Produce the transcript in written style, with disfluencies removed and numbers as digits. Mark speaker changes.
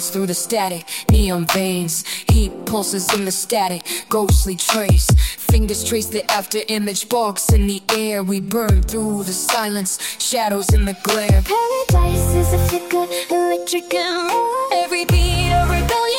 Speaker 1: hearts through the static. Neon veins, heat pulses in the static. Ghostly trace, fingers trace the after image. Sparks in the air, we burn through the silence. Shadows in the glare.
Speaker 2: Paradise is a flicker, electric and raw.
Speaker 1: Every beat a rebellion.